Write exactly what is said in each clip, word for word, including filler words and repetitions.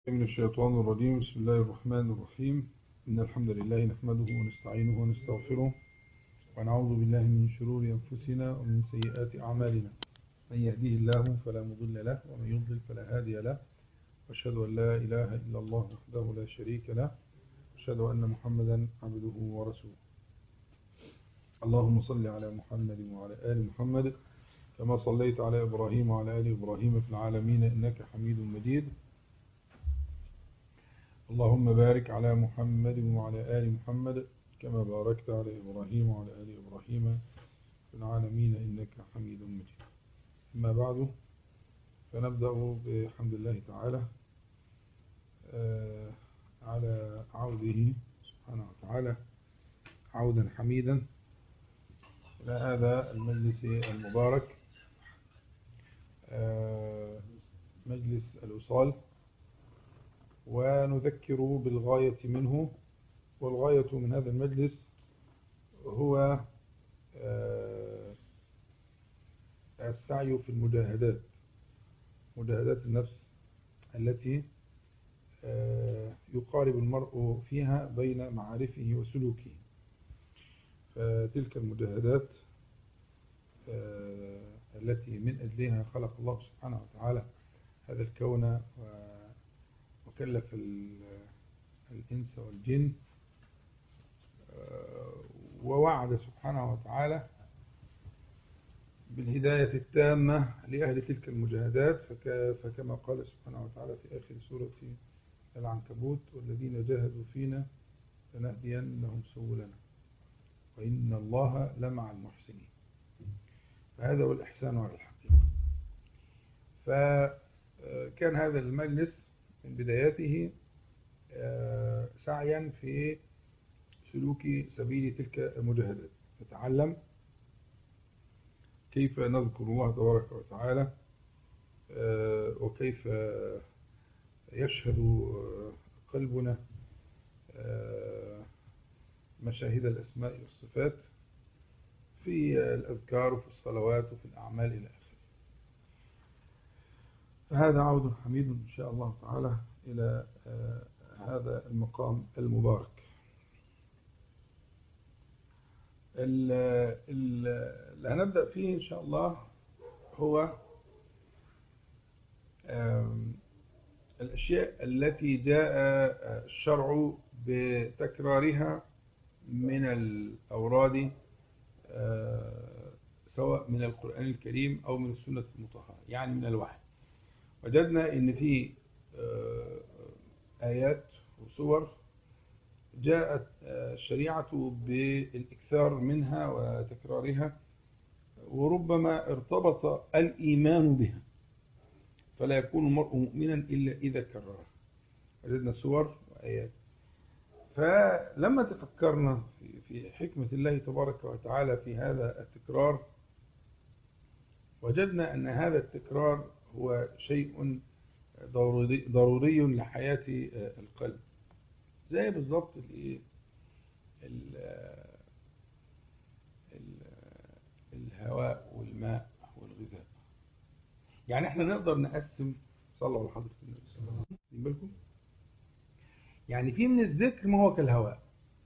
من الشيطان الرجيم. بسم الله الرحمن الرحيم. إن الحمد لله نحمده ونستعينه ونستغفره ونعوذ بالله من شرور أنفسنا ومن سيئات أعمالنا. من يهديه الله فلا مضل له ومن يضلل فلا هادي له، وأشهد أن لا إله إلا الله وحده لا شريك له، وأشهد أن محمدا عبده ورسوله. اللهم صل على محمد وعلى آل محمد كما صليت على إبراهيم وعلى آل إبراهيم في العالمين إنك حميد مجيد. اللهم بارك على محمد وعلى آل محمد كما باركت على إبراهيم وعلى آل إبراهيم في العالمين إنك حميد مجيد. أما بعد، فنبدأ بحمد الله تعالى على عوده سبحانه وتعالى عودا حميدا إلى هذا المجلس المبارك، مجلس الوصال، ونذكر بالغاية منه. والغاية من هذا المجلس هو السعي في المجاهدات، مجاهدات النفس التي يقارب المرء فيها بين معارفه وسلوكه. فتلك المجاهدات التي من أجلها خلق الله سبحانه وتعالى هذا الكون وكلف الإنس والجن، ووعد سبحانه وتعالى بالهداية التامة لأهل تلك المجاهدات. فكما قال سبحانه وتعالى في آخر سورة العنكبوت: والذين جاهدوا فينا لنهدينهم سبلنا وإن الله لمع المحسنين. فهذا هو الإحسان على الحقيقة. فكان هذا المجلس من بداياته سعيا في سلوك سبيل تلك المجاهدات، نتعلم كيف نذكر الله تبارك وتعالى، وكيف يشهد قلبنا مشاهد الأسماء والصفات في الأذكار وفي الصلوات وفي الأعمال إلى آخره. فهذا عود حميد إن شاء الله تعالى إلى هذا المقام المبارك. اللي هنبدأ فيه إن شاء الله هو الأشياء التي جاء الشرع بتكرارها من الأوراد، سواء من القرآن الكريم أو من السنة المطهرة، يعني من الوحي. وجدنا إن في آيات وسور جاءت الشريعة بالإكثار منها وتكرارها، وربما ارتبط الإيمان بها، فلا يكون المرء مؤمنا إلا إذا كررها. وجدنا سور وآيات. فلما تفكرنا في حكمة الله تبارك وتعالى في هذا التكرار، وجدنا أن هذا التكرار هو شيء ضروري, ضروري لحياة القلب، زي بالضبط الهواء والماء والغذاء. يعني احنا نقدر نقسم، صلوا على حضرة النبي صلى الله عليه وسلم بالكم، يعني في من الذكر ما هو كالهواء.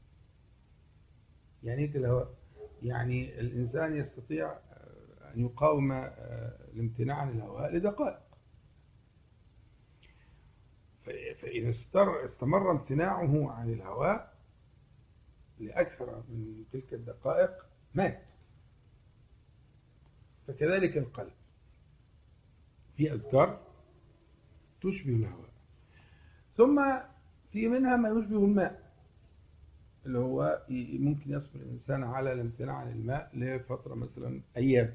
يعني ايه كالهواء؟ يعني الإنسان يستطيع أن يقاوم الامتناع عن الهواء لدقائق، فإذا استمر امتناعه عن الهواء لأكثر من تلك الدقائق مات. فكذلك القلب، في أذكار تشبه الهواء، ثم في منها ما يشبه الماء، اللي هو ممكن يصبر الإنسان على الامتناع عن الماء لفترة مثلا أيام،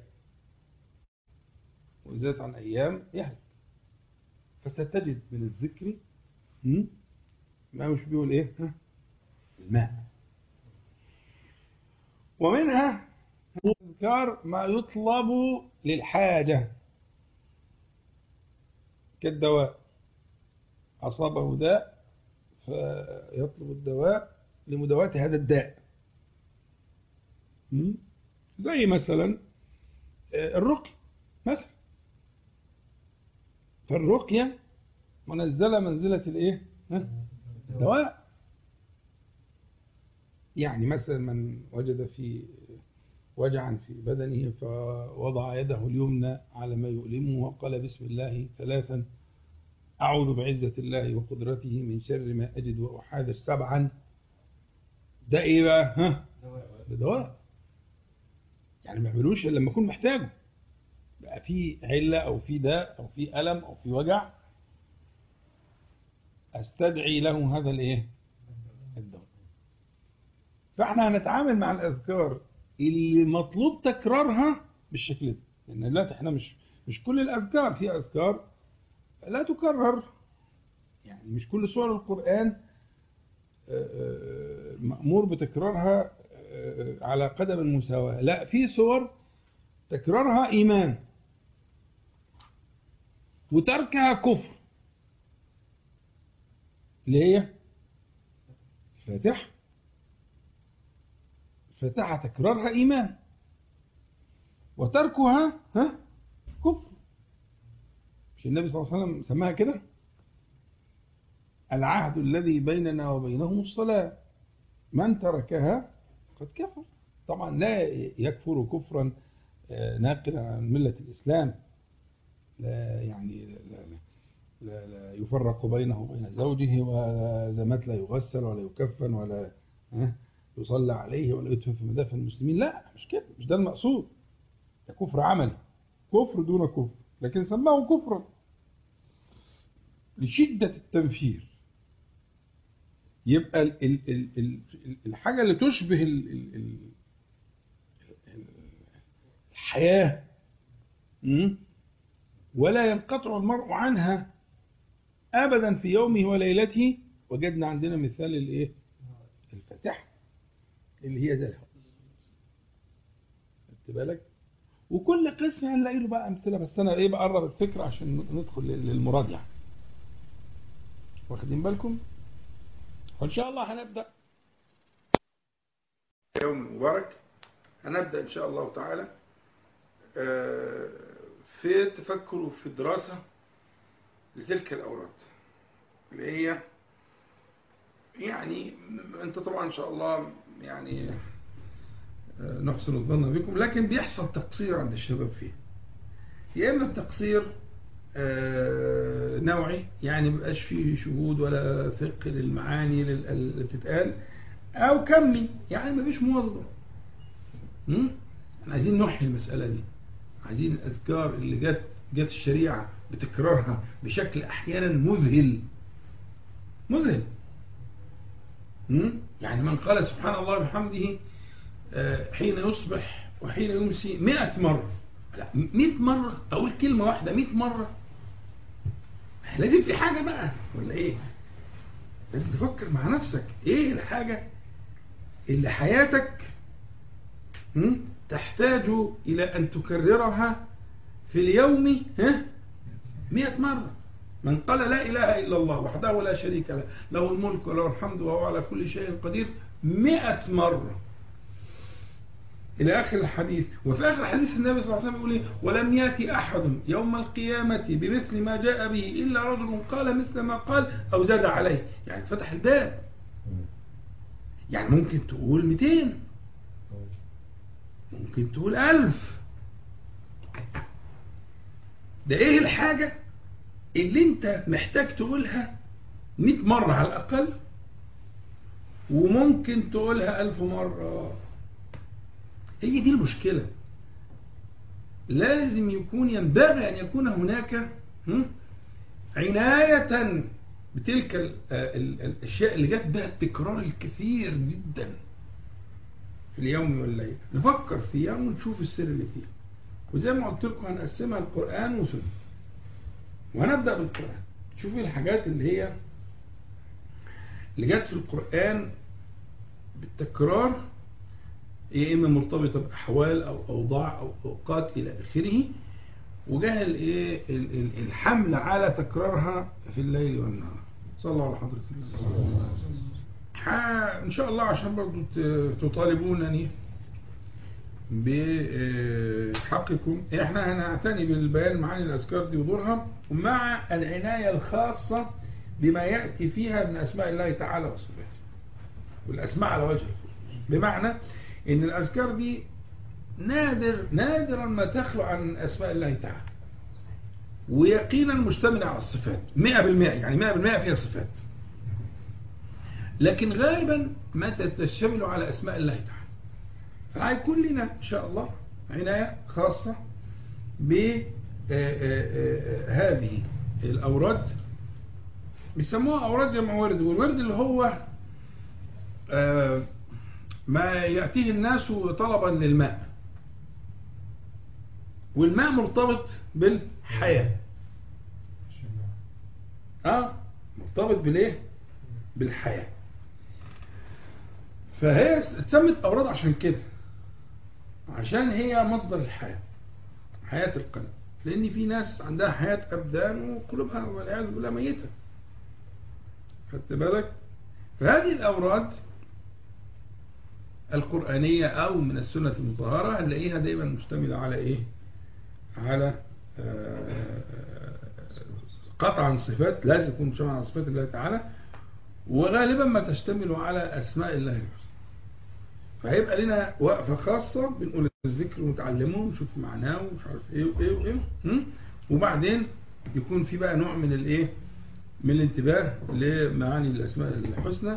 وزادت عن أيام يهلك. فستجد من الذكر ما يشبه الايه؟ الماء. ومنها اذكار ما يطلب للحاجة كالدواء، أصابه داء فيطلب الدواء لمداواة هذا الداء، زي مثلا الرقية مثلا. فالرقية منزلة منزلة الايه؟ الدواء. يعني مثلا من وجد في وجعا في بدنه فوضع يده اليمنى على ما يؤلمه وقال بسم الله ثلاثا أعوذ بعزة الله وقدرته من شر ما أجد وأحاذر سبعا، ده إيه بقى؟ ها؟ ده دواء. يعني ما يعملوش إلا لما يكون محتاجه، بقى في علة أو في داء أو في ألم أو في وجع، أستدعي له هذا الإيه؟ الدواء. فإحنا هنتعامل مع الأذكار اللي مطلوب تكرارها بالشكل ده، لأن لا إحنا مش مش كل الأذكار، في أذكار لا تكرر، يعني مش كل سور القرآن مأمور بتكرارها على قدم المساواة، لا، في سور تكرارها إيمان وتركها كفر، اللي هي الفاتحة. الفاتحة تكرارها إيمان وتركها ها كفر. مش النبي صلى الله عليه وسلم سماها كده؟ العهد الذي بيننا وبينهم الصلاة، من تركها قد كفر. طبعا لا يكفر كفرا ناقلا عن ملة الإسلام، لا يعني لا, لا, لا يفرق بينه وبين زوجه، ولا زمات لا يغسل ولا يكفن ولا يصلى عليه ولا يدفن في مدافن المسلمين، لا مش كده، مش ده المقصود. ده كفر عملي، كفر دون كفر، لكن سماه كفرا لشدة التنفير. يبقى ال ال ال ال الحاجة اللي تشبه ال ال الحياة ولا ينقطع المرء عنها أبدا في يومه وليلته، وجدنا عندنا مثال الايه؟ الفاتحة اللي هي زي الحدث. خدت بالك؟ وكل قسم هنلاقي له بقى أمثلة، بس أنا إيه بقرب الفكرة عشان ندخل للمراجعة. واخدين بالكم؟ وإن شاء الله هنبدأ يوم مبارك، هنبدأ إن شاء الله تعالى في التفكر وفي الدراسة لتلك الأوراد اللي هي يعني أنت طبعا إن شاء الله يعني نحسن الظن بكم، لكن بيحصل تقصير عند الشباب فيه. يا إما التقصير نوعي، يعني مبقاش فيه شهود ولا فقه للمعاني اللي بتتقال، أو كمي، يعني مفيش مواظبة. احنا عايزين نحيي المسألة دي، عايزين الأذكار اللي جت جت الشريعة بتكرارها بشكل أحيانا مذهل مذهل. يعني من قال سبحان الله بحمده حين يصبح وحين يمسي مئة مرة، لا مئة مرة أقول كلمة واحدة مئة مرة، لازم في حاجة بقى ولا إيه؟ لازم تفكر مع نفسك إيه الحاجة اللي حياتك تحتاج إلى أن تكررها في اليوم مئة مرة. من قال لا إله إلا الله وحده لا شريك له، له الملك وله الحمد وهو على كل شيء قدير، مئة مرة إلى آخر الحديث. وفي آخر الحديث النبي صلى الله عليه وسلم يقول: ولم يأتي أحد يوم القيامة بمثل ما جاء به إلا رجل قال مثل ما قال أو زاد عليه. يعني فتح الباب، يعني ممكن تقول مئتين، ممكن تقول ألف. ده إيه الحاجة اللي أنت محتاج تقولها مئة مرة على الأقل، وممكن تقولها ألف مرة؟ هي دي المشكلة. لازم يكون ينبغي أن يكون هناك عناية بتلك الأشياء اللي جت بها التكرار الكثير جدا في اليوم والليل. نفكر فيها ونشوف السر اللي فيها، وزي ما قلت لكم هنقسمها القرآن وسنة، وهنبدأ بالقرآن. شوفوا الحاجات اللي هي اللي جت في القرآن بالتكرار، يا إما مرتبطة بأحوال أو أوضاع أو أوقات إلى آخره، وجه الايه الحمل على تكرارها في الليل والنهار. صلى الله على حضرة الله. إن شاء الله عشان برضو تطالبونني بحقكم. احنا هنعتني بالبيان معاني الأذكار دي ودورها، ومع العناية الخاصة بما يأتي فيها من أسماء الله تعالى وصفاته، والأسماء على وجه الخصوص. بمعنى ان الأذكار دي نادر نادرا ما تخلو عن أسماء الله تعالى، ويقينا مشتمل على الصفات مئة بالمئة، يعني مئة بالمئة فيها صفات، لكن غالبا ما تشتمل على أسماء الله تعالى. فهيكون لنا إن شاء الله عناية خاصة بهذه الأوراد، بيسموها أوراد جمع ورد. والورد اللي هو ما يأتيه الناس طلبا للماء، والماء مرتبط بالحياة. اه مرتبط بالايه؟ بالحياة. فهي اتسمت أوراد عشان كده، عشان هي مصدر الحياة، حياة القلب. لأن في ناس عندها حياة أبدان وقلوبها والعياذ بالله ميتة، خدت بالك؟ فهذه الأوراد القرآنية أو من السنة المطهرة هنلاقيها دايما مشتملة على إيه؟ على قطعا صفات، لازم يكون مشتمل على صفات الله تعالى، وغالبا ما تشتمل على أسماء الله الحسنى. فهيبقى لنا وقفة خاصة بنقول الذكر ونتعلمه ونشوف معناه ومش عارف ايه وايه وايه، وبعدين يكون في بقى نوع من الايه، من الانتباه لمعاني الأسماء الحسنى،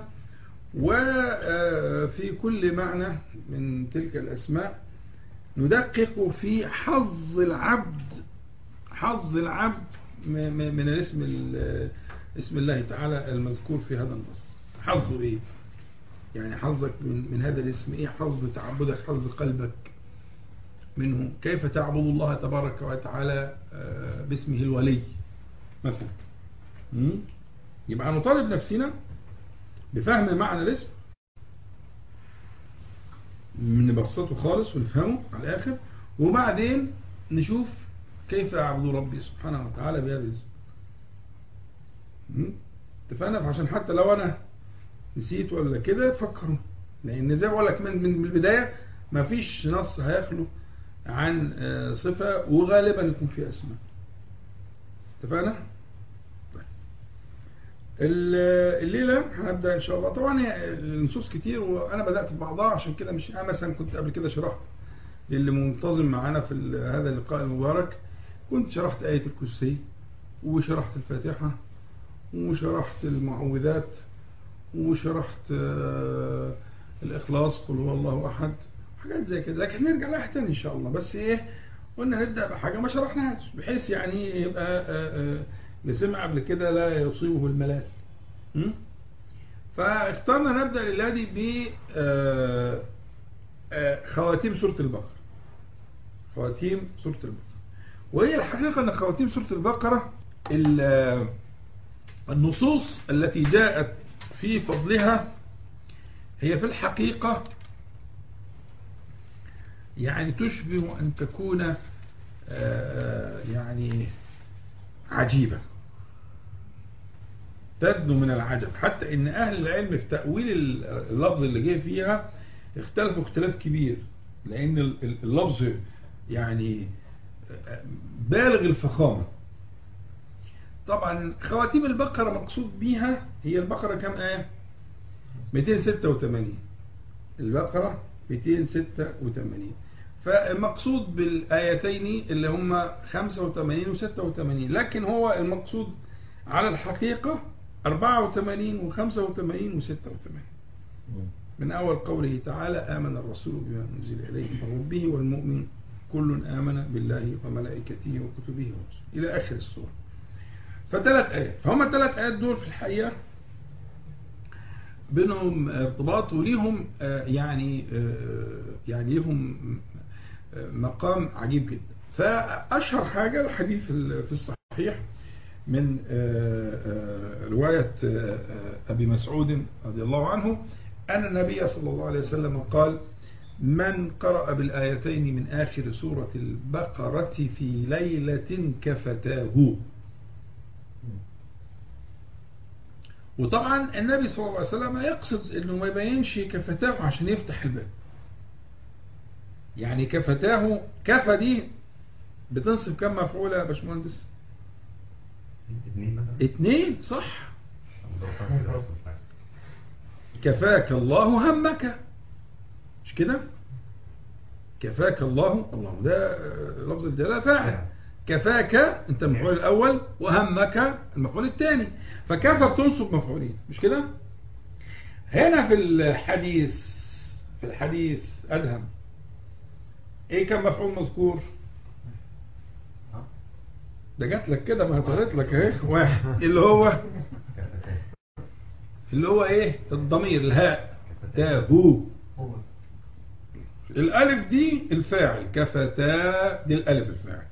وفي كل معنى من تلك الأسماء ندقق في حظ العبد، حظ العبد من الاسم اسم الله تعالى المذكور في هذا النص. حظه ايه؟ يعني حظك من, من هذا الاسم ايه؟ حظ تعبدك، حظ قلبك منه. كيف تعبد الله تبارك وتعالى باسمه الولي مثلا؟ يبقى نطالب نفسنا بفهم معنى الاسم، نبسطه خالص ونفهمه على الآخر، وبعدين نشوف كيف أعبد ربي سبحانه وتعالى بهذا الاسم. اتفقنا؟ عشان حتى لو أنا نسيت ولا كده تفكروا، لأن زي ما أقول لك من من البداية ما فيش نص هيخلو عن صفة، وغالبا يكون فيه أسماء. اتفقنا؟ الليلة هنبدأ إن شاء الله. طبعا النصوص كتير وأنا بدأت ببعضها، عشان كده مش أنا مثلا كنت قبل كده شرحت للي منتظم معانا في هذا اللقاء المبارك، كنت شرحت آية الكرسي وشرحت الفاتحة وشرحت المعوذات وشرحت الإخلاص قل هو الله أحد، حاجات زي كده. لكن نرجع لها تاني إن شاء الله. بس إيه، قلنا نبدأ بحاجة ما شرحناهاش، بحيث يعني يبقى اللي سمع قبل كده لا يصيبه الملال. فاخترنا نبدأ للذي ب خواتيم سورة البقرة. خواتيم سورة البقرة، وهي الحقيقة أن خواتيم سورة البقرة النصوص التي جاءت في فضلها هي في الحقيقة يعني تشبه أن تكون يعني عجيبة، تدنو من العجب. حتى ان اهل العلم في تأويل اللفظ اللي جاي فيها اختلفوا اختلاف كبير، لان اللفظ يعني بالغ الفخامة. طبعا خواتيم البقرة مقصود بيها هي البقرة كم آية؟ مئتين وستة وثمانين. البقرة مئتين وستة وثمانين، فالمقصود بالآيتين اللي هم خمسة وثمانين و ستة وثمانين، لكن هو المقصود على الحقيقة أربعة وثمانين و خمسة وثمانين و ستة وثمانين. من أول قوله تعالى آمن الرسول بما أنزل إليه من ربه والمؤمن كل آمن بالله وملائكته وكتبه ورسله إلى آخر السورة. فثلاث آيات، فهم الثلاث آيات دول في الحقيقة بينهم ارتباط وليهم يعني يعني لهم مقام عجيب جدا. فأشهر حاجة الحديث في الصحيح من رواية أبي مسعود رضي الله عنه أن النبي صلى الله عليه وسلم قال: من قرأ بالآيتين من آخر سورة البقرة في ليلة كفتاه. وطبعا النبي صلى الله عليه وسلم يقصد انه ما يبينش كفتاه عشان يفتح الباب، يعني كفتاه، كفى دي بتنصب كم مفعولة يا باشمهندس؟ اتنين مثلا. اتنين، صح. كفاك الله همك، مش كده؟ كفاك الله، الله ده لفظ الجلالة فاعل. كفاك انت المفعول الاول، وهمك المفعول الثاني، فكفى بتنصب مفعولين، مش كده؟ هنا في الحديث، في الحديث ادهم ايه كم مفعول مذكور؟ ده جات لك كده، ما هتغلط لك اهي. واحد اللي هو اللي هو ايه؟ الضمير الهاء، تاهو. الالف دي الفاعل، كفتا دي الالف الفاعل،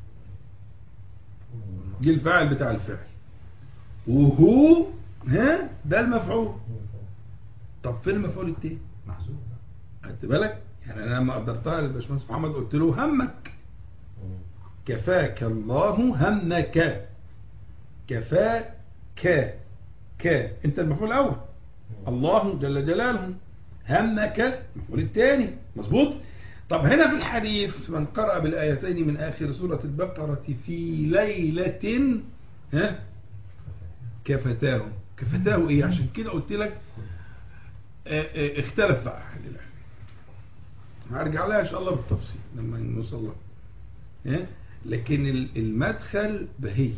دي الفاعل بتاع الفعل، وهو ها ده المفعول. طب فين المفعول التاني؟ محذوف. خدت بالك؟ يعني انا لما قدرتها للباشمهندس محمد قلت له همك، كفاك الله همك، كفاك ك انت المفعول الاول، الله جل جلاله، همك المفعول الثاني، مظبوط. طب هنا في الحديث من قرأ بالآيتين من آخر سورة البقرة في ليلة ها كفتاه. كفتاه ايه؟ عشان كده قلت لك اه اه اختلف بقى اهل العلم، هرجع لها ان شاء الله بالتفصيل لما نوصل لها. ها لكن المدخل بهي،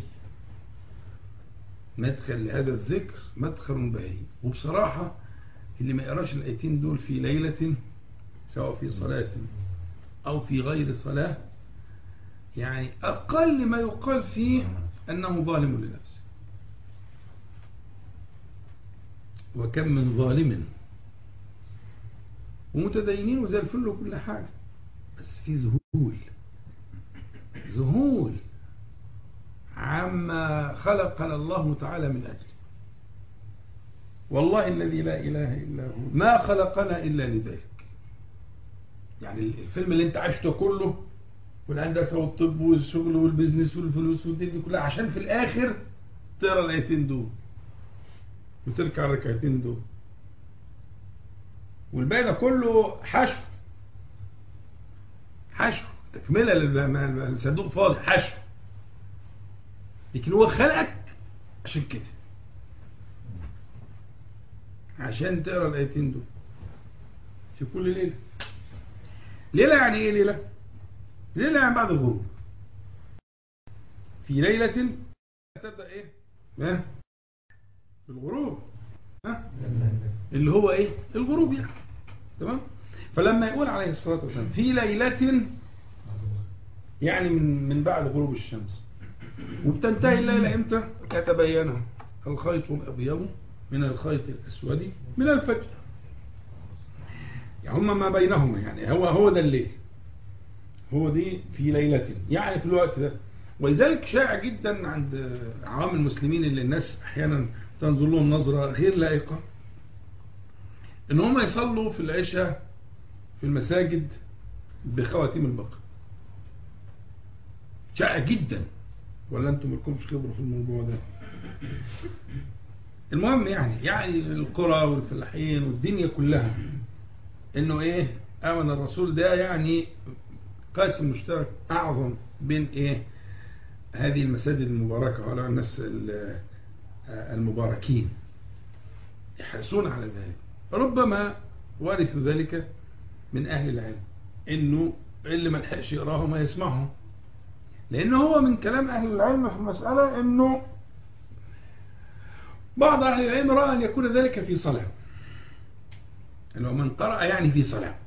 مدخل لهذا الذكر مدخل بهي. وبصراحة اللي ما يقراش الآيتين دول في ليلة، سواء في صلاة أو في غير صلاة، يعني أقل ما يقال فيه أنه ظالم لنفسه. وكم من ظالم ومتدينين وزي الفل وكل حاجة، بس في ذهول، ذهول عما خلقنا الله تعالى من أجله. والله الذي لا إله إلا هو ما خلقنا إلا لذلك. يعني الفيلم اللي انت عشته كله، والهندسة والطب والشغل والبزنس والفلوس والدنيا كلها، عشان في الآخر تقرا الآيتين دول وتركع الركعتين دول، والباقي ده كله حشو، حشو تكملة للصندوق فاضي، حشو. لكن هو خلقك عشان كده، عشان تقرا الآيتين دول في كل ليلة. ليلة يعني ايه ليلة؟ ليلة يعني بعد الغروب، في ليلة تبدأ ايه؟ ها؟ بالغروب، ها؟ اللي هو ايه؟ الغروب يعني، تمام؟ فلما يقول عليه الصلاة والسلام في ليلة، يعني من من بعد غروب الشمس، وبتنتهي الليلة امتى؟ كتبين الخيط الأبيض من الخيط الأسود من الفجر، يعني هما ما بينهما، يعني هو هو ده الليل، هو دي في ليلة، يعني في الوقت ده. ولذلك شائع جدا عند عوام المسلمين اللي الناس احيانا تنظر لهم نظرة غير لائقة، ان هم يصلوا في العشاء في المساجد بخواتيم البقر. شائع جدا، ولا انتم مالكمش خبرة في الموضوع ده؟ المهم يعني يعني القرى والفلاحين والدنيا كلها انه ايه، امن الرسول ده يعني قاسم مشترك اعظم بين ايه هذه المساجد المباركة وعلى الناس المباركين، يحرصون على ذلك. ربما ورثوا ذلك من أهل العلم، إنه اللي ما لحقش يقراه ما يسمعه، لأنه هو من كلام أهل العلم في المسألة إنه بعض أهل العلم رأى أن يكون ذلك في صلاة، إنه من قرأ يعني في صلاة،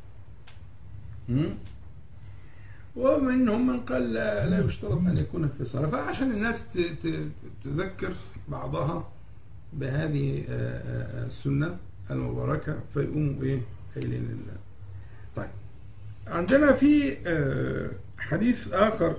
ومنهم من قال لا, لا يشترط أن يكون في صلاة، فعشان الناس تذكر بعضها بهذه السنة المباركة فيقوموا إيه قايلين لله. طيب عندنا في حديث آخر،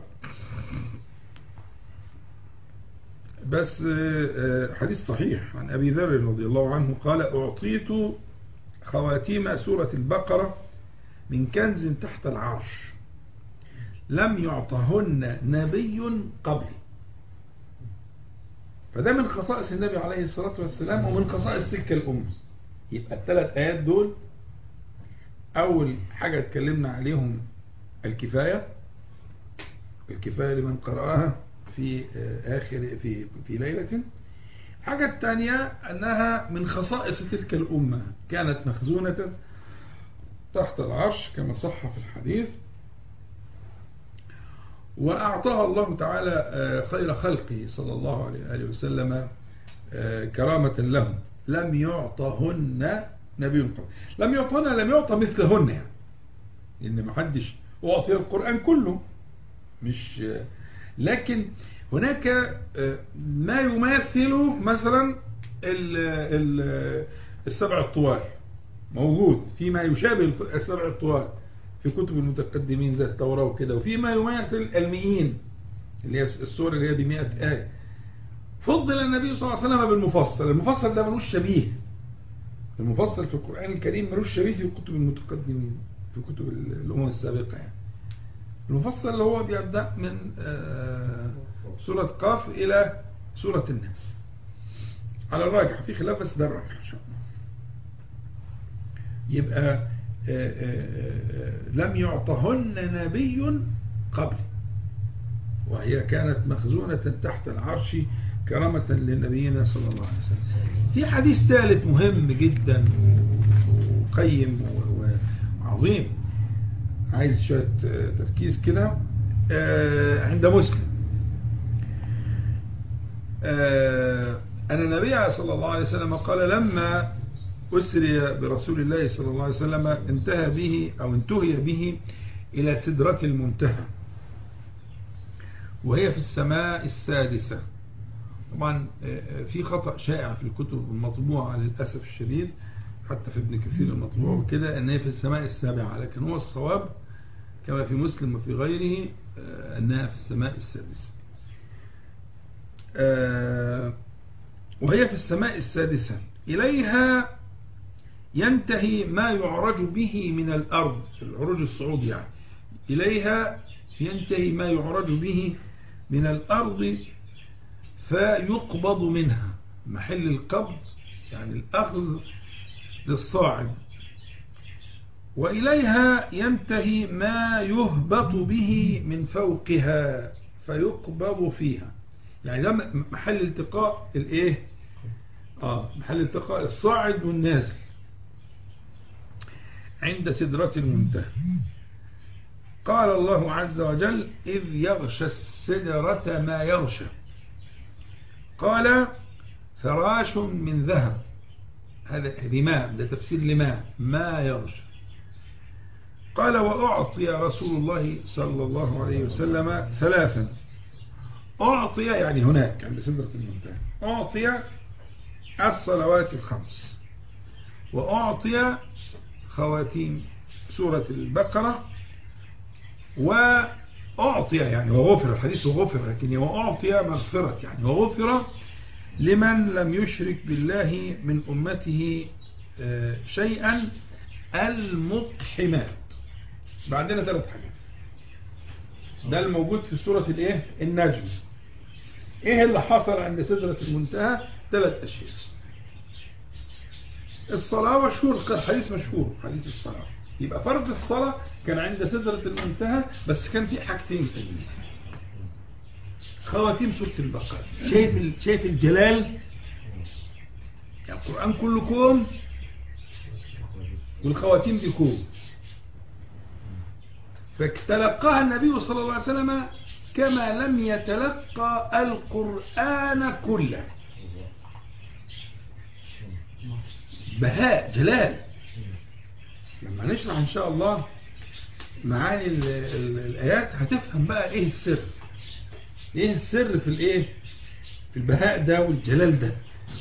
بس حديث صحيح عن أبي ذر رضي الله عنه قال: أعطيت خواتيم سورة البقرة من كنز تحت العرش لم يعطهن نبي قبلي. فده من خصائص النبي عليه الصلاة والسلام ومن خصائص تلك الأمة. يبقى الثلاث آيات دول أول حاجة اتكلمنا عليهم الكفاية، الكفاية لمن قرأها في آخر في في ليلة. الحاجة الثانية أنها من خصائص تلك الأمة، كانت مخزونة تحت العرش كما صح في الحديث، وأعطاها الله تعالى خير خلقه صلى الله عليه وآله وسلم كرامة لهم، لم يعطهن نبي قبل. لم يعطهن لم يعطى مثلهن، يعني لأن ما حدش أعطي القرآن كله، مش لكن هناك ما يماثل مثلا السبع الطوال موجود، فيما يشابه السبع الطوال في كتب المتقدمين زي التوراة وكده، وفي ما يماثل المئين اللي هي السورة اللي هي بمئة آية. فضل النبي صلى الله عليه وسلم بالمفصل. المفصل ده ملوش شبيه، المفصل في القرآن الكريم ملوش شبيه في كتب المتقدمين، في كتب الأمم السابقة. يعني المفصل اللي هو بيبدأ من سورة قاف إلى سورة الناس على الراجح، في خلاف بس ده الراجح إن شاء الله. يبقى لم يعطهن نبي قبل، وهي كانت مخزونة تحت العرش كرامة لنبينا صلى الله عليه وسلم. في حديث ثالث مهم جدا وقيم وعظيم، عايز شوية تركيز كده، عند مسلم أن النبي صلى الله عليه وسلم قال لما أسري برسول الله صلى الله عليه وسلم انتهى به أو انتهي به إلى سدرة المنتهى، وهي في السماء السادسة. طبعا في خطأ شائع في الكتب المطبوعة للأسف الشديد، حتى في ابن كثير المطبوع وكده، أنها في السماء السابعة، لكن هو الصواب كما في مسلم وفي غيره أنها في السماء السادسة. وهي في السماء السادسة إليها ينتهي ما يعرج به من الأرض، العروج الصعود يعني، إليها ينتهي ما يعرج به من الأرض فيقبض منها، محل القبض يعني الأخذ للصاعد. وإليها ينتهي ما يهبط به من فوقها فيقبض فيها، يعني ده محل التقاء الايه اه محل التقاء الصاعد والنازل عند سدرة المنتهى. قال الله عز وجل إذ يغشى السدرة ما يغشى، قال فراش من ذهب، هذا لما ده تفسير لما ما يغشى. قال وأعطي رسول الله صلى الله عليه وسلم ثلاثا، أعطي يعني هناك عند سدرة المنتهى، أعطي الصلوات الخمس، وأعطي خواتيم سورة البقرة، وأعطي يعني وغفر، الحديث وغفر، لكن وأعطي مغفرة يعني وغفر لمن لم يشرك بالله من أمته شيئا المقحمات. بعدنا ثلاث حاجات، ده الموجود في سورة الايه النجم. ايه اللي حصل عند سدرة المنتهى؟ ثلاث اشياء. الصلاة مشهور، حديث مشهور حديث الصلاة، يبقى فرض الصلاة كان عند سدرة المنتهى، بس كان في حاجتين تانيين، خواتيم سورة البقرة. شايف شايف الجلال، يعني القرآن كله كوم والخواتيم دي كوم، فتلقاها النبي صلى الله عليه وسلم كما لم يتلقى القرآن كله. بهاء جلال. لما نشرح ان شاء الله معاني ال ال الآيات هتفهم بقى ايه السر، ايه السر في الايه في البهاء ده والجلال ده.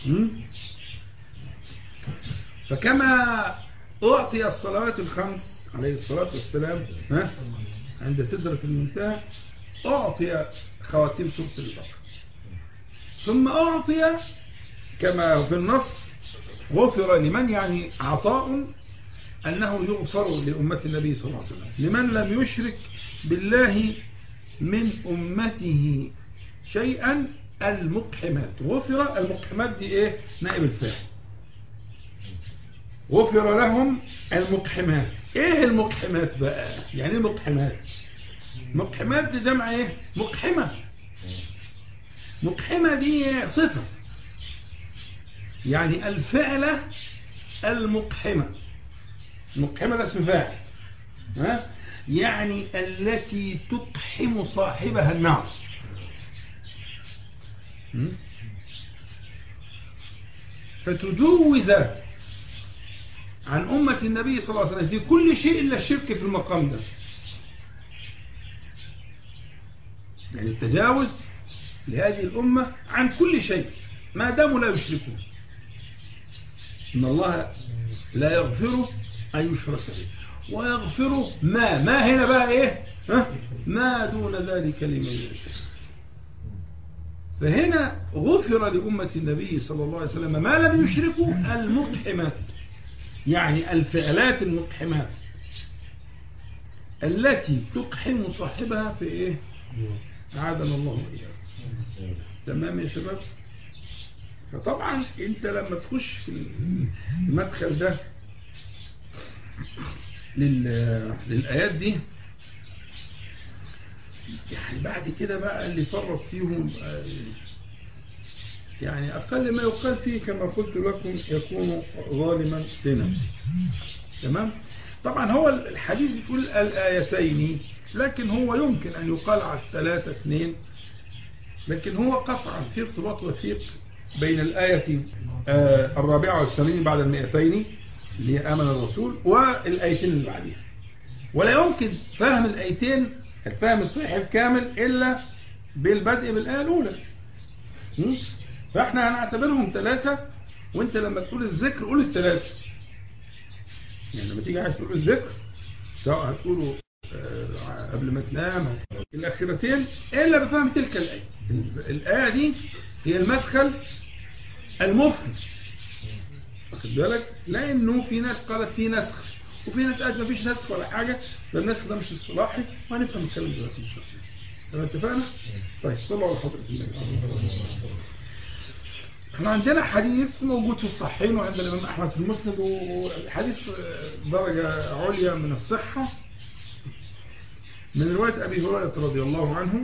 فكما أعطي الصلوات الخمس عليه الصلاة والسلام ها عند سدرة المنتهى، أعطي خواتيم سورة البقرة، ثم أعطي كما في النص غفر لمن، يعني عطاء أنه يغفر لأمة النبي صلى الله عليه وسلم لمن لم يشرك بالله من أمته شيئا المقحمات. غفر المقحمات دي ايه؟ نائب الفاعل، غفر لهم المقحمات. ايه المقحمات بقى؟ يعني ايه مقحمات؟ مقحمات دي جمع ايه؟ مقحمة. مقحمة دي صفة، يعني الفعلة المقحمة. مقحمة ده اسم فاعل، ها؟ يعني التي تقحم صاحبها النار. فتجوز عن أمة النبي صلى الله عليه وسلم في كل شيء إلا الشرك في المقام ده. يعني التجاوز لهذه الأمة عن كل شيء ما داموا لا يشركون. إن الله لا يغفر أن يشرك به ويغفر ما ما هنا بقى إيه؟ ها؟ ما دون ذلك لمن يشاء. فهنا غفر لأمة النبي صلى الله عليه وسلم ما لم يشركوا المقحمات، يعني الفعلات المقحمات التي تقحم صاحبها في إيه؟ أعاذنا الله إياه. تمام يا شباب؟ فطبعا أنت لما تخش في المدخل ده للآيات دي، يعني بعد كده بقى اللي فرط فيهم يعني أقل ما يقال فيه كما قلت لكم يكون ظالما لنفسه. تمام؟ طبعا هو الحديث بيقول الآيتين، لكن هو يمكن أن يقال على الثلاثة اثنين، لكن هو قطعا في ارتباط وثيق بين الآية الرابعة والثمانين بعد المئتين اللي هي آمن الرسول والآيتين اللي بعدها. ولا يمكن فهم الآيتين الفهم الصحيح الكامل إلا بالبدء بالآية الأولى. فإحنا هنعتبرهم ثلاثة، وإنت لما تقول الذكر قول الثلاثة. يعني لما تيجي عايز تقول الذكر سواء هتقوله قبل ما تنام الأخيرتين إلا بفهم تلك الآية. الآية دي هي المدخل المفرد، واخد بالك؟ لأنه في ناس قالت في نسخ وفي ناس قالت ما فيش نسخ ولا حاجة، فالنسخ ده مش اصطلاحي وهنفهم الكلام دلوقتي إن شاء الله. تمام اتفقنا؟ طيب صلوا على حضرة النبي صلى الله عليه وسلم. احنا عندنا حديث موجود في الصحيحين وعند الإمام أحمد في المسند، والحديث درجة عليا من الصحة من رواية أبي هريرة رضي الله عنه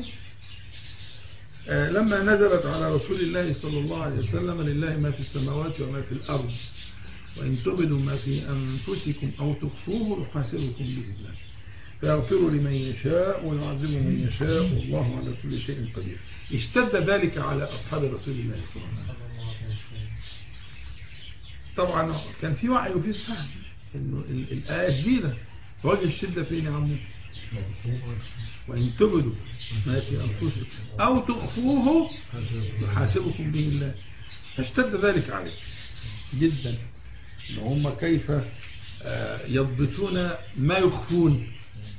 لما نزلت على رسول الله صلى الله عليه وسلم لله ما في السماوات وما في الأرض وإن تبدوا ما في أنفسكم أو تخفوه يحاسبكم به الله فيغفر لمن يشاء ويعذب من يشاء والله على كل شيء قدير. اشتد ذلك على أصحاب رسول الله صلى الله عليه وسلم. طبعا كان في وعي وفي فهم إنه الآية جديدة، وجه الشدة فين يا عمو؟ وإن تبدوا ما في أنفسكم أو تخفوه يحاسبكم به الله. فاشتد ذلك عليه جدا، إن هم كيف يضبطون ما يخفون،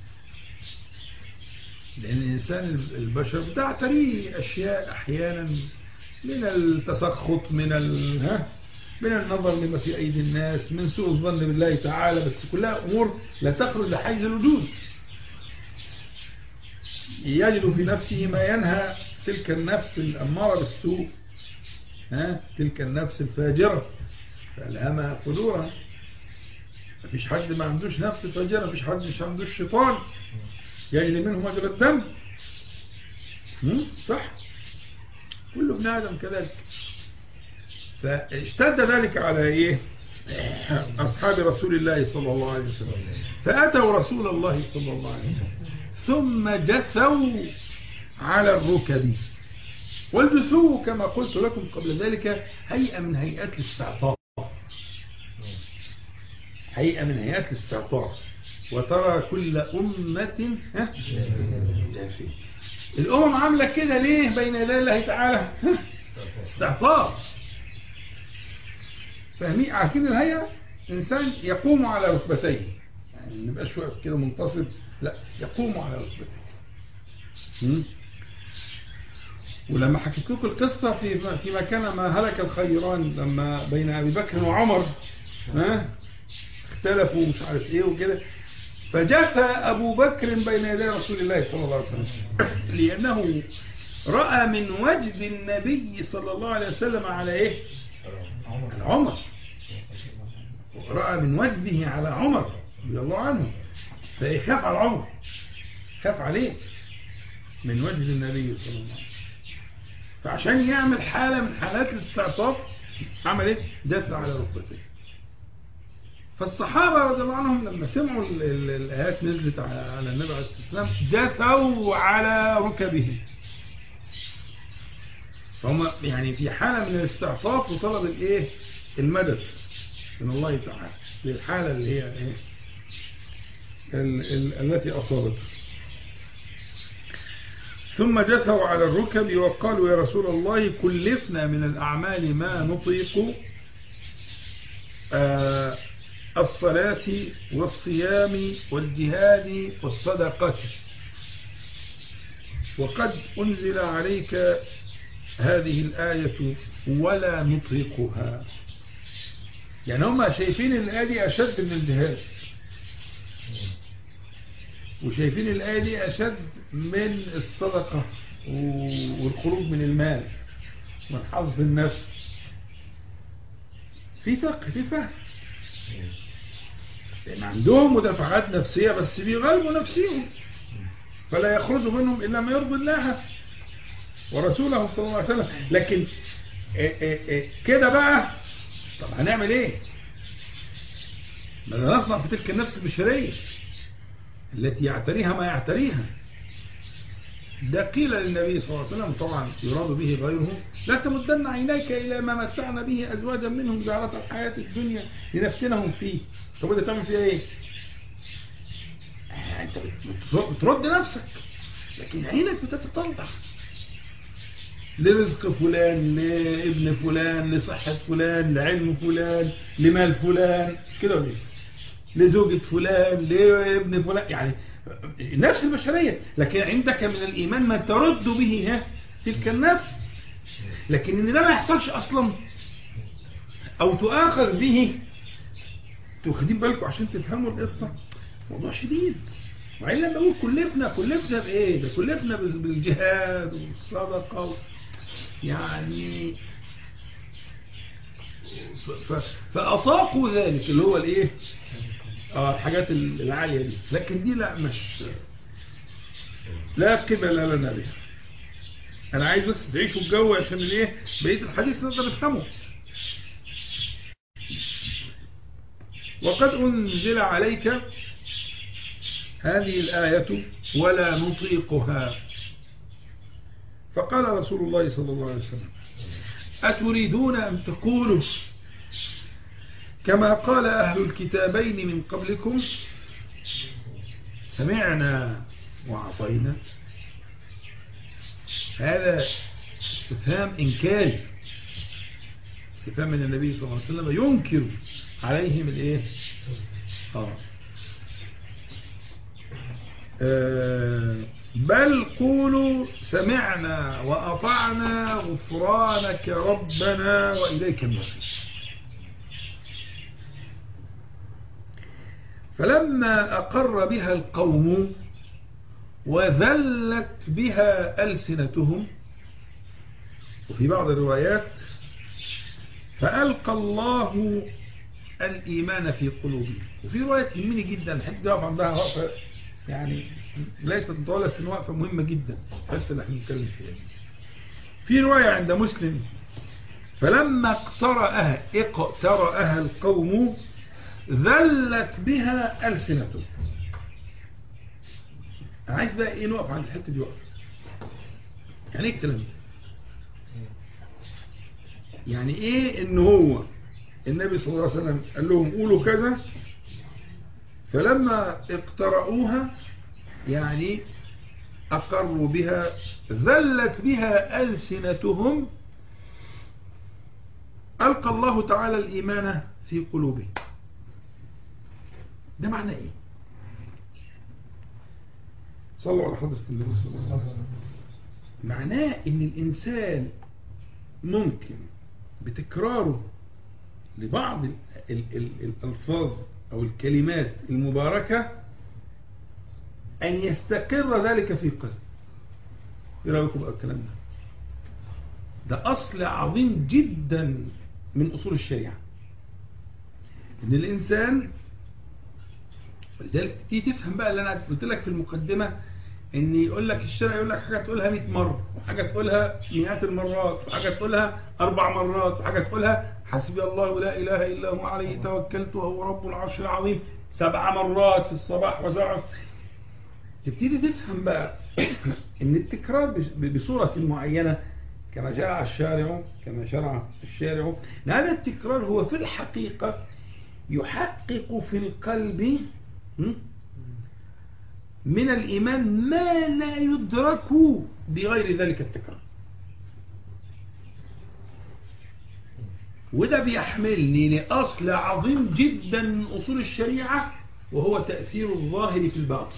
لأن الإنسان البشر بتعتريه أشياء أحيانا من التسخط، من ها من النظر لما في أيدي الناس، من سوء الظن بالله تعالى، بس كلها أمور لا تخرج لحيز الوجود. يجد في نفسه ما ينهى تلك النفس الأمارة بالسوء، ها تلك النفس الفاجرة فألهمها فجورها. مفيش حد ما عندوش نفس فاجرة، مفيش حد مش عندوش شيطان يجري منه مجرى الدم، صح؟ كل ابن آدم كذلك. فاشتد ذلك على ايه؟ أصحاب رسول الله صلى الله عليه وسلم، فأتوا رسول الله صلى الله عليه وسلم ثم جثوا على الركب. والجثو كما قلت لكم قبل ذلك هيئة من هيئات الاستعطاف، هيئة من هيئات الاستعطاف. وترى كل أمة جاثية. الأمم عاملة كده ليه بين يدي الله تعالى؟ استعطاف. فاهمين؟ عارفين الهيئة؟ إنسان يقوم على ركبتيه، يعني ما يبقاش واقف كده منتصب، لا يقوم على ركبتيه. ولما حكيت لكم القصة في فيما كان ما هلك الخيران لما بين أبي بكر وعمر ها اختلفوا مش عارف ايه وكده، فجثى أبو بكر بين يدي رسول الله صلى الله عليه وسلم لأنه رأى من وجد النبي صلى الله عليه وسلم على ايه؟ على عمر. رأى من وجده على عمر رضي الله عنه، فيخاف على عمر، خاف عليه من وجه النبي صلى الله عليه وسلم. فعشان يعمل حالة من حالات الاستعطاف عمل ايه؟ داس على ركبتيه. فالصحابة رضي الله عنهم لما سمعوا ال ال الآيات نزلت على النبي عليه الصلاة والسلام دثوا على ركبهم، فهم يعني في حالة من الاستعطاف وطلب الايه؟ المدد من الله تعالى للحالة اللي هي ايه؟ ال ال التي أصابته. ثم جثوا على الركب وقالوا يا رسول الله كلفنا من الأعمال ما نطيق، آه الصلاة والصيام والجهاد والصدقة، وقد أنزل عليك هذه الآية ولا نطيقها. يعني هم شايفين الآية دي أشد من الجهاد، وشايفين الآية دي أشد من الصدقة والخروج من المال من حظ النفس. في فقه، في فهم، لأن عندهم مدافعات نفسية بس بيغلبوا نفسهم، فلا يخرج منهم إلا ما يرضي الله ورسوله صلى الله عليه وسلم. لكن إيه إيه إيه كده بقى، طب هنعمل ايه؟ ماذا نصنع في تلك النفس البشرية التي يعتريها ما يعتريها؟ ده قيل للنبي صلى الله عليه وسلم، طبعا يراد به غيره: لا تمدن عينيك إلى ما متعنا به أزواجا منهم زهرة الحياة الدنيا لنفتنهم فيه. طب انت تعمل فيها ايه؟ انت بترد نفسك، لكن عينك بتتطلع لرزق فلان، لابن فلان، لصحة فلان، لعلم فلان، لمال فلان، مش كده ولا ايه؟ لزوجة فلان، لابن فلان، يعني نفس البشرية. لكن عندك من الإيمان ما ترد به ها تلك النفس. لكن إن ده ما يحصلش أصلا أو تؤاخذ به، تاخدين بالكم عشان تفهموا القصة، موضوع شديد. وعين لما أقول كلفنا، كلفنا بإيه؟ ده كلفنا بالجهاد والصدقة، يعني فأطاقوا ذلك اللي هو الإيه؟ آه الحاجات العالية دي. لكن دي لا، مش لا قبل لنا بها. أنا عايز بس تعيشوا الجو عشان الإيه؟ بقية الحديث نقدر نفهمه. وقد أنزل عليك هذه الآية ولا نطيقها. فقال رسول الله صلى الله عليه وسلم: أتريدون أن تقولوا كما قال أهل الكتابين من قبلكم سمعنا وعصينا؟ هذا استفهام إنكاري، استفهام من النبي صلى الله عليه وسلم ينكر عليهم الإيه؟ آه. آه بل قولوا سمعنا وأطعنا غفرانك ربنا وإليك المصير. فلما أقر بها القوم وذلت بها ألسنتهم، وفي بعض الروايات فألقى الله الإيمان في قلوبهم. وفي رواية تهمني جدا، حتى دي عندها وقفة يعني ليست طوال السن، وقفة مهمة جدا بس اللي احنا نتكلم فيها. في رواية عند مسلم: فلما اقترأها اقترأها القوم ذلت بها ألسنتهم. أنا عايز بقى ايه نقف عند الحتة دي وقف. يعني ايه الكلام ده؟ يعني ايه ان هو النبي صلى الله عليه وسلم قال لهم قولوا كذا، فلما اقترأوها يعني أقروا بها، ذلت بها ألسنتهم، ألقى الله تعالى الإيمان في قلوبهم. ده معنى إيه؟ صلوا على حضرة النبي صلى الله عليه وسلم. معناه إن الإنسان ممكن بتكراره لبعض ال ال ال الألفاظ أو الكلمات المباركة أن يستقر ذلك في قلبه. إيه رأيكم بقى الكلام ده؟ ده أصل عظيم جدا من أصول الشريعة، إن الإنسان ولذلك تيجي تفهم بقى اللي انا قلت لك في المقدمه، ان يقول لك الشرع يقول لك حاجه تقولها مئة مره، وحاجه تقولها مئات المرات، وحاجه تقولها اربع مرات، وحاجه تقولها حسبي الله لا اله الا هو عليه توكلت وهو رب العرش العظيم سبع مرات في الصباح وسبع. تبتدي تفهم بقى ان التكرار بصوره معينه كما جاء الشارع كما شرع الشارع، ان هذا التكرار هو في الحقيقه يحقق في القلب من الإيمان ما لا يدرك بغير ذلك التكرار. وده بيحملني لأصل عظيم جدا من أصول الشريعة، وهو تأثير الظاهر في الباطن.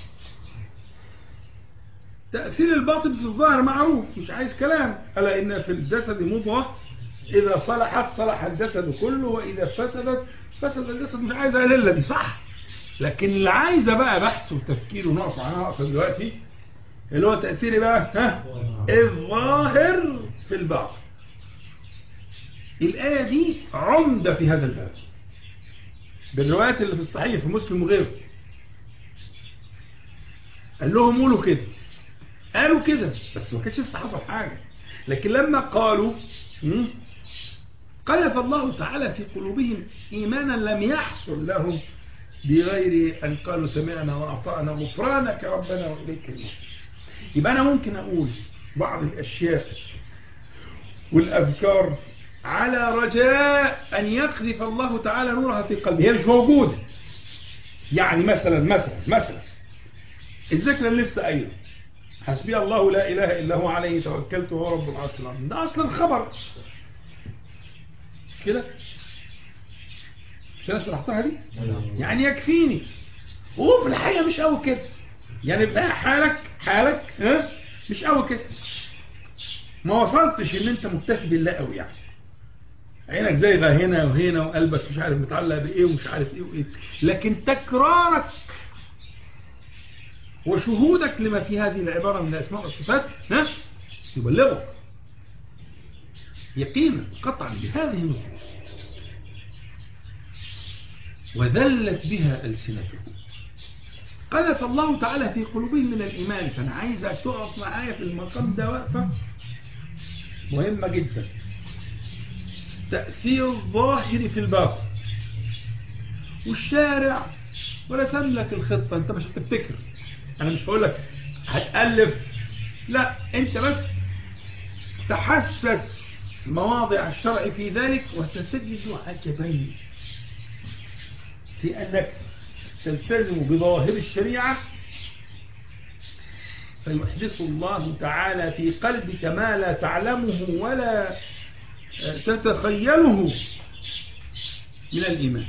تأثير الباطن في الظاهر معروف مش عايز كلام، ألا إن في الجسد مضغة إذا صلحت صلح الجسد كله وإذا فسدت فسد الجسد، مش عايز أقلل دي صح. لكن اللي عايزه بقى بحث وتفكير ونقص على نقص دلوقتي اللي هو تأثيري بقى ها الظاهر في الباطن. الآية دي عمدة في هذا الباب بالروايات اللي في الصحيح في مسلم وغيره. قال لهم قولوا كده، قالوا كده بس ما كانش لسه حصل حاجة. لكن لما قالوا قذف الله تعالى في قلوبهم إيمانا لم يحصل لهم بغير أن قالوا سمعنا وأطعنا غفرانك ربنا وإليك المصير. يبقى أنا ممكن أقول بعض الأشياء والأذكار على رجاء أن يقذف الله تعالى نورها في قلبي، هي مش موجودة. يعني مثلا مثلا مثلا الذكر اللي لسه قايله حسبي الله لا إله إلا هو عليه توكلت وهو رب العرش العظيم، ده أصلا خبر كده مش انا شرحتها دي؟ يعني يكفيني. وفي الحقيقه مش قوي كده، يعني بقى حالك حالك ها مش قوي كده، ما وصلتش ان انت مكتفي بالله قوي، يعني عينك زايغه هنا وهنا وقلبك مش عارف متعلق بايه ومش عارف ايه وايه، لكن تكرارك وشهودك لما في هذه العباره من الاسماء والصفات ها يبلغك يقينا قطعا بهذه النصوص، وذلت بها ألسنتهم. قذف الله تعالى في قلوبهم من الإيمان. فأنا عايزك تقف معايا في المقام ده وقفة مهمة جدا. تأثير الظاهر في الباطن، والشارع ورسم لك الخطة. أنت مش هتبتكر، أنا مش بقول لك هتألف، لا أنت بس تحسس مواضع الشرع في ذلك وستجد عجبين في أنك تلتزم بظواهر الشريعة فيحدث الله تعالى في قلبك ما لا تعلمه ولا تتخيله من الإيمان.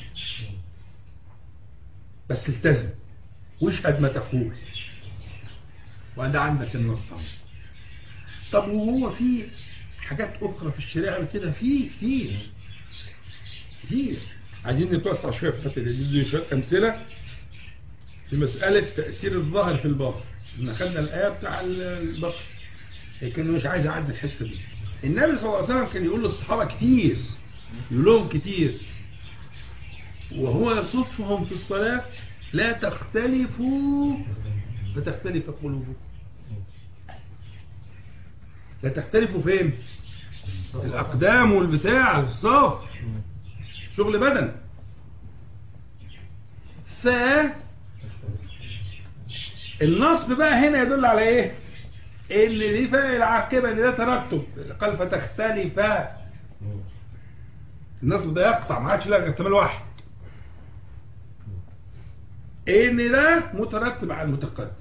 بس التزم واشهد ما تقول، وده عندك النص. طب وهو في حاجات أخرى في الشريعة كده؟ في كتير كتير. عايزين نتوسع شوية في الحتة دي، ندي شوية أمثلة في مسألة تأثير الظاهر في الباطن. احنا خدنا الآية بتاع البقر، لكن مش عايز أعدي الحتة دي. النبي صلى الله عليه وسلم كان يقول للصحابة كتير، يقول لهم كتير وهو يصفهم في الصلاة: لا تختلفوا فتختلف قلوبكم. لا تختلفوا فين؟ الأقدام والبتاع الصف، شغل بدن. ف النصب بقى هنا يدل على ايه؟ اللي دي فاء العاقبة، اللي ده ترتب. قال فتختلف، النصب ده يقطع، ما عادش لها احتمال واحد، ان ده مترتب على المتقدم،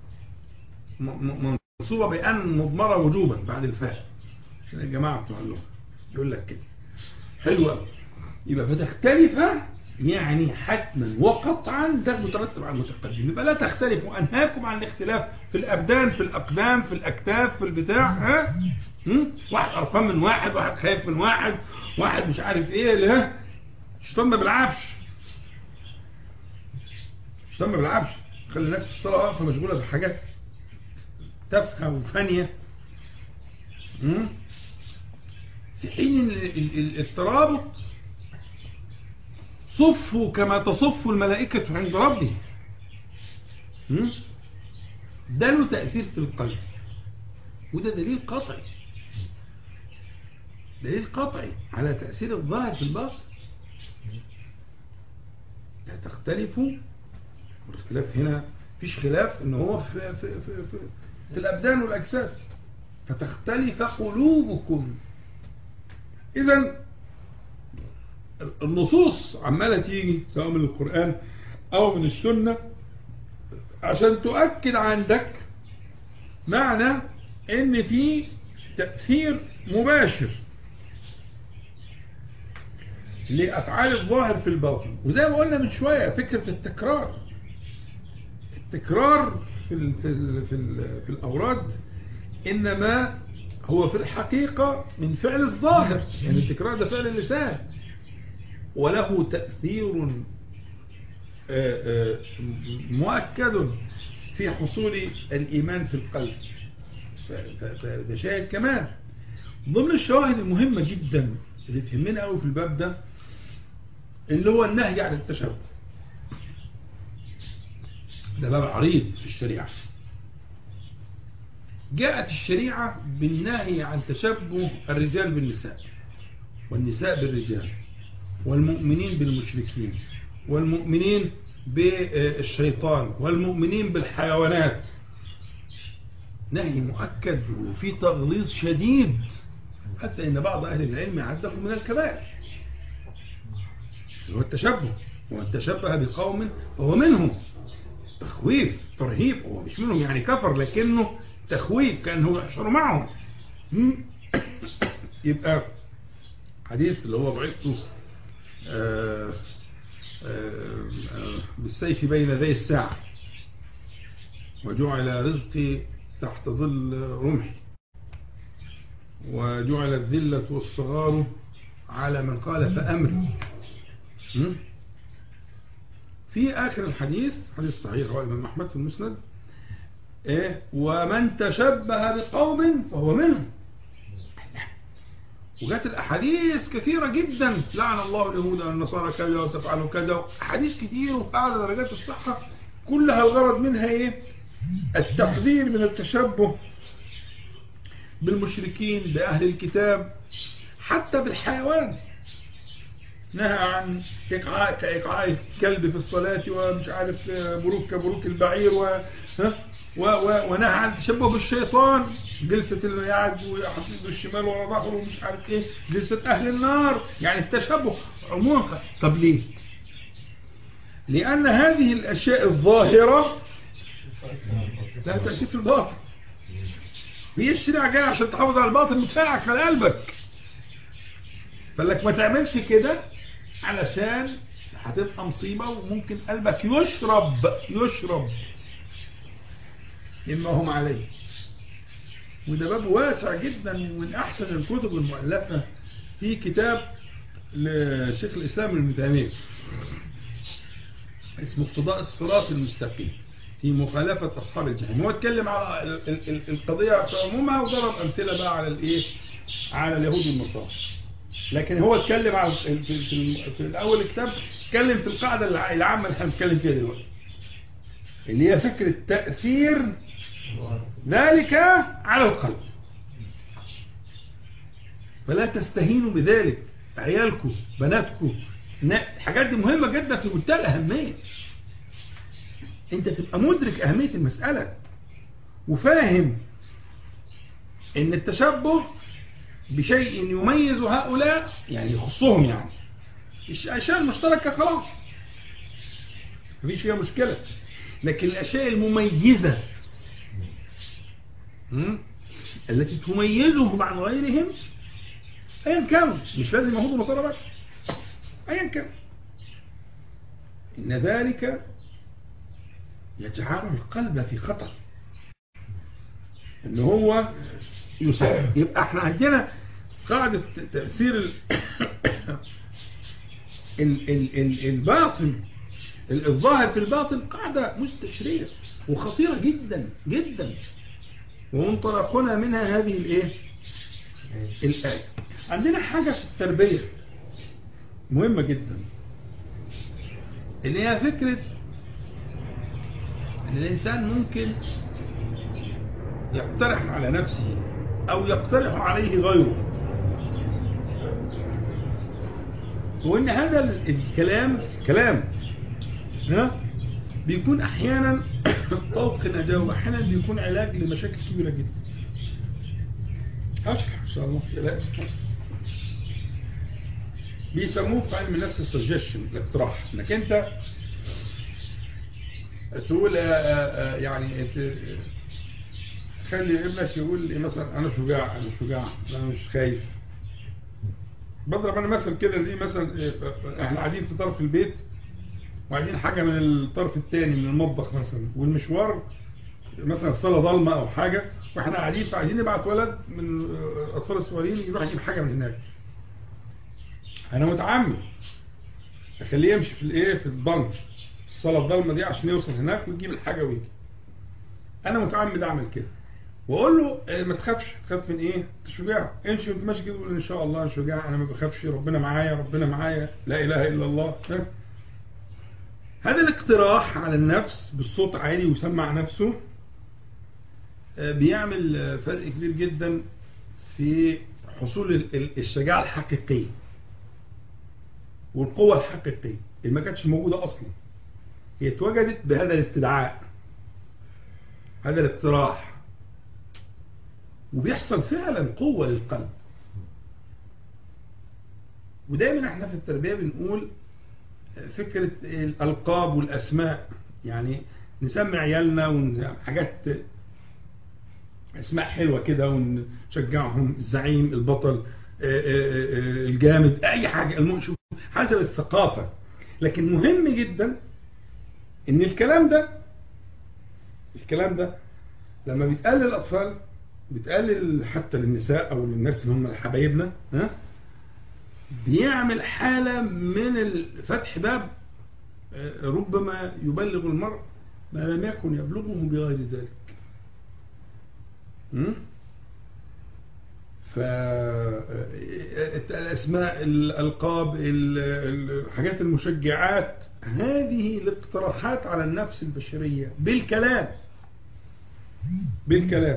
منصوبة بأن مضمرة وجوبا بعد الفاء، عشان الجماعة بتوع اللغة يقول لك كده. حلو قوي. يبقى فتختلف يعني حتما وقطعا ده مترتب على المتقدم. يبقى لا تختلفوا، انهاكم عن الاختلاف في الابدان، في الاقدام، في الاكتاف، في البتاع. ها واحد قرفان من واحد، واحد خايف من واحد، واحد مش عارف ايه. ها الشيطان ما بيلعبش، الشيطان ما بيلعبش. خلي الناس في الصلاه واقفه مشغوله بحاجات تافهه وفانيه، في حين الترابط صفوا كما تصف الملائكة عند ربهم. ده له تأثير في القلب، وده دليل قطعي، دليل قطعي على تأثير الظاهر في الباطن. لا تختلفوا، والاختلاف هنا فيش خلاف ان هو في, في, في, في, في الأبدان والأجساد، فتختلف قلوبكم. إذن النصوص عمالة تيجي سواء من القرآن أو من السنة عشان تؤكد عندك معنى ان في تأثير مباشر لأفعال الظاهر في الباطن. وزي ما قلنا من شوية فكرة التكرار، التكرار في ال في ال في, ال في الأوراد إنما هو في الحقيقة من فعل الظاهر، يعني التكرار ده فعل اللسان وله تأثير مؤكد في حصول الإيمان في القلب. فده شاهد كمان ضمن الشواهد المهمة جدا اللي تهمنا قوي في الباب ده، اللي هو النهي عن التشبه. ده باب عريض في الشريعة. جاءت الشريعة بالنهي عن تشبه الرجال بالنساء، والنساء بالرجال، والمؤمنين بالمشركين، والمؤمنين بالشيطان، والمؤمنين بالحيوانات. نهي مؤكد وفي تغليظ شديد، حتى ان بعض اهل العلم يعده من الكبائر، هو التشبه، ومن تشبه بقوم فهو منهم. تخويف ترهيب، هو مش منهم يعني كفر، لكنه تخويف كأنه يحشر معهم. يبقى حديث اللي هو بعثته بالسيف بين ذي الساعة وجعل رزقي تحت ظل رمحي وجعل الذلة والصغار على من قال فأمري. في آخر الحديث، حديث صحيح رواه الإمام أحمد في المسند، إيه؟ ومن تشبه بقوم فهو منهم. وجات الأحاديث كثيرة جدا، لعن الله اليهود والنصارى كذا وتفعلوا كذا، أحاديث كتير وأعلى درجات الصحة، كلها الغرض منها إيه؟ التحذير من التشبه بالمشركين بأهل الكتاب، حتى بالحيوان. نهى عن إيقاع الكلب في الصلاة، ومش عارف بروك كبروك البعير، و ونهى عن التشبه بالشيطان، جلسة اللي قاعد ويحط الشمال ورا ظهره ومش عارف ايه، جلسة أهل النار، يعني التشبه عموما. طب ليه؟ لأن هذه الأشياء الظاهرة لا تأتي في الباطن. هي الشريعة جاية عشان تحافظ على الباطن بتاعك، على قلبك، فلك ما تعملش كده علشان هتبقى مصيبة، وممكن قلبك يشرب يشرب مما هم عليه. وده باب واسع جدا، ومن أحسن الكتب المؤلفة في كتاب لشيخ الإسلام ابن تيمية اسمه اقتضاء الصراط المستقيم في مخالفة أصحاب الجحيم. هو اتكلم على القضية في عمومها وضرب أمثلة بقى على الإيه، على اليهود والنصارى، لكن هو اتكلم على في, في, في الأول الكتاب اتكلم في القاعدة العامة اللي احنا بنتكلم فيها دلوقتي، اللي هي فكرة تأثير ذلك على القلب. فلا تستهينوا بذلك، عيالكم بناتكم، الحاجات دي مهمة جدا في منتهى الأهمية. انت تبقى مدرك أهمية المسألة، وفاهم ان التشبه بشيء يميز هؤلاء، يعني يخصهم، يعني الأشياء المشتركة خلاص مفيش فيها مشكلة، لكن الأشياء المميزة التي تميزهم عن غيرهم أيا كانوا، مش لازم يهود ونصارى بس، أيا كان، إن ذلك يجعل القلب في خطر، إن هو يساعد. يبقى احنا عندنا قاعدة تأثير ال ال ال ال الباطن، الظاهر في الباطن، قاعدة مستشرية وخطيرة جدا جدا، ومنطلقنا منها هذه الايه الآية. عندنا حاجة في التربية مهمة جدا، اللي هي فكرة إن الإنسان ممكن يقترح على نفسه أو يقترح عليه غيره، وإن هذا الكلام كلام ها بيكون أحيانا طوق نجاة، وأحيانا بيكون علاج لمشاكل كبيرة جدا. هشرح إن شاء الله في علاج بيسموه في علم النفس السجشن، الاقتراح، انك انت تقول يعني تخلي ابنك يقول لي مثلا انا شجاع انا شجاع انا مش خايف. بضرب انا مثل كده، دي مثلا احنا قاعدين في طرف البيت وقاعدين حاجه من الطرف الثاني من المطبخ مثلا، والمشوار مثلا الصاله ضلمه او حاجه، واحنا قاعدين فعايزين نبعت ولد من الاطفال الصغيرين يروح يجيب حاجه من هناك. انا متعمد اخليه يمشي في الايه في الضلمه الصاله الضلمه دي عشان يوصل هناك ويجيب الحاجه ويجي. انا متعمد اعمل كده واقول له ما تخافش. تخاف من ايه؟ انت شجاع، امشي وانت ماشي كده قول ان شاء الله انا شجاع، انا ما بخافش، ربنا معايا ربنا معايا، لا اله الا الله. هذا الاقتراح على النفس بالصوت عالي ويسمع نفسه بيعمل فرق كبير جدا في حصول الشجاعه الحقيقيه والقوة الحقيقية اللي ما كانتش موجودة أصلا. هي اتوجدت بهذا الاستدعاء، هذا الاقتراح، وبيحصل فعلا قوة للقلب. ودايما احنا في التربية بنقول فكرة الألقاب والأسماء، يعني نسمي عيالنا حاجات أسماء حلوة كده ونشجعهم، الزعيم، البطل، الجامد، أي حاجة، المنشوف حسب الثقافة. لكن مهم جدا ان الكلام ده الكلام ده لما بيتقال للأطفال بيتقال حتى للنساء او للناس اللي هم حبايبنا، ها بيعمل حالة من فتح باب ربما يبلغ المرء ما لم يكن يبلغه بغير ذلك. فالأسماء، الألقاب، الحاجات المشجعات، هذه الاقتراحات على النفس البشرية بالكلام بالكلام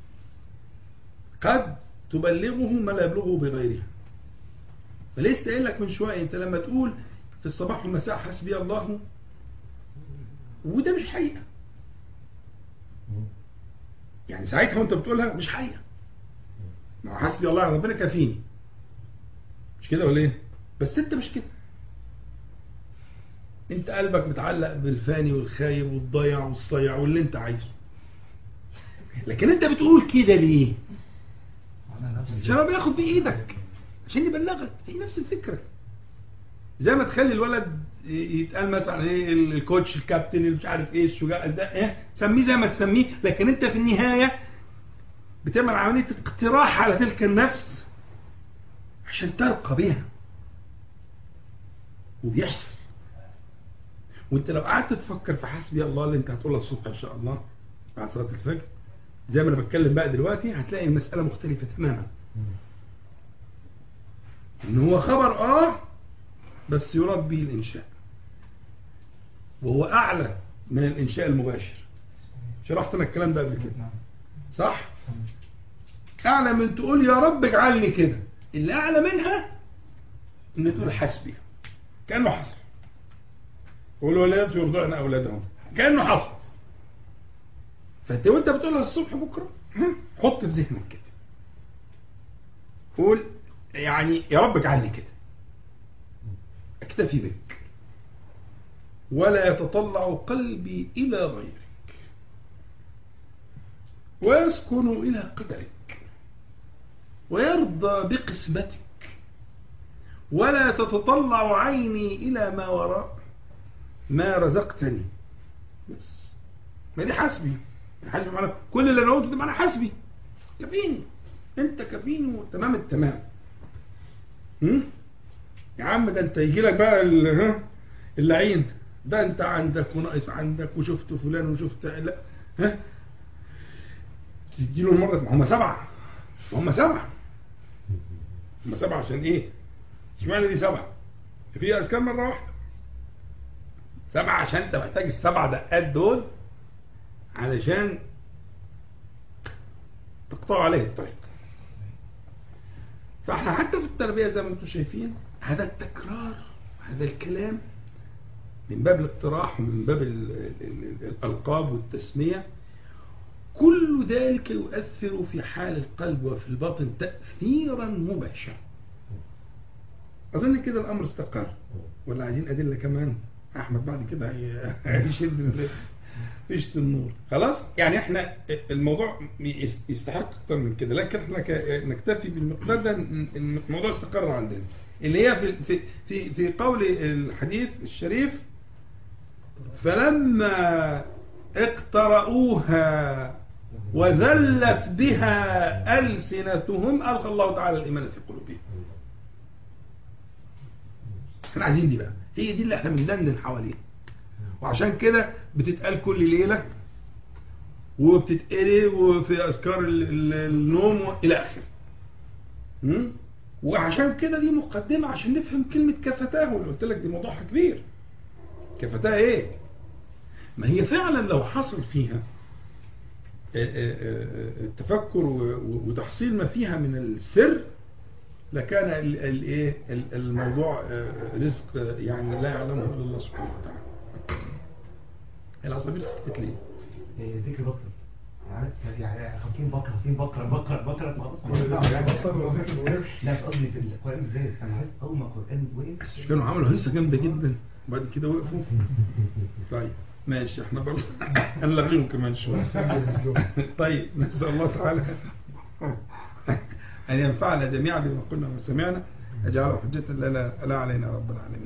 قد تبلغه ما لا يبلغه بغيرها. فلسه قايل لك من شوية، انت لما تقول في الصباح والمساء حسبي الله، وده مش حقيقة، يعني ساعتها وانت بتقولها مش حقيقة، ما حسبي الله ربنا كافيني، مش كده ولا ايه؟ بس انت مش كده، انت قلبك متعلق بالفاني والخايب والضيع والصيع واللي انت عايزه. لكن انت بتقول كده ليه؟ عشان هو بياخد بايدك عشان يبلغك. هي نفس الفكره، زي ما تخلي الولد يتقال مثلا ايه الكوتش الكابتن اللي مش عارف ايه الشجاع ده، ايه سميه زي ما تسميه، لكن انت في النهايه بتعمل عمليه اقتراح على تلك النفس عشان ترقى بها، وبيحصل. وانت لو قعدت تفكر في حسبي الله اللي انت هتقولها الصبح ان شاء الله بعد صلاه الفجر زي ما انا بتكلم بقى دلوقتي، هتلاقي المساله مختلفه تماما. ان هو خبر اه بس يراد به الانشاء، وهو اعلى من الانشاء المباشر. شرحت انا الكلام ده قبل كده صح؟ اعلى من تقول يا رب اجعلني كده، اللي اعلى منها ان تقول حسبي، كانه حصل. والولادات يرضعن اولادهم، كانه حصل. فانت وانت بتقولها الصبح بكره حط في ذهنك كده، قول يعني يا رب اجعلني كده، اكتفي بك ولا يتطلع قلبي الى غيرك ويسكن الى قدرك ويرضى بقسمتك ولا تتطلع عيني الى ما وراء ما رزقتني. بس ما دي حسبي. حسبي معنى كل اللي انا قلته ده معنى حسبي، كفيني، انت كفيني وتمام التمام. هم؟ يا عم ده انت يجي لك بقى اللعين ده، انت عندك وناقص عندك وشفت فلان وشفت لا، ها تديله المرة. هم سبعة هم سبعة هم سبعة عشان ايه؟ اشمعنى دي سبعة؟ في اذكار مرة واحدة. سبعة عشان انت محتاج السبع دقات دول علشان تقطعوا عليه الطريق. فاحنا حتى في التربية زي ما انتم شايفين هذا التكرار، هذا الكلام من باب الاقتراح ومن باب ال ال الألقاب والتسمية، كل ذلك يؤثر في حال القلب وفي الباطن تأثيرا مباشرا. أظن كده الأمر استقر، ولا عايزين أدلة كمان؟ أحمد بعد كده هيشد فيشت النور. خلاص يعني احنا الموضوع يستحق أكتر من كده، لكن احنا نكتفي بالمقدار ده. الموضوع استقر عندنا، اللي هي في في في في قول الحديث الشريف: فلما اقترؤوها وذلت بها ألسنتهم ألقى الله تعالى الإيمان في قلوبهم. احنا عايزين دي بقى، هي دي اللي احنا بندندن حواليها، وعشان كده بتتقال كل ليلة وبتتقري وفي أذكار النوم إلى آخره. وعشان كده دي مقدمة عشان نفهم كلمة كفتاه، واللي قلت لك دي موضوعها كبير. كفتاه ايه؟ ما هي فعلا لو حصل فيها التفكر وتحصيل ما فيها من السر لكان الايه الموضوع رزق يعني لا يعلمه الا الله سبحانه وتعالى. العصافير سكتت ليه؟ ذكر بكر عارف يعني خمسين بكره خمسين بكره بكره بكره لا قصدي في القرآن ازاي؟ انا حاسس اول ما القرآن وقف كانوا عملوا هيصه جامده جدا وبعد كده وقفوا. طيب ماشي، احنا برضه هنلغيهم كمان شويه. طيب نسال الله تعالى أن ينفعنا جميعا بما قلنا وسمعنا، أجعله حجة لا علينا رب العالمين.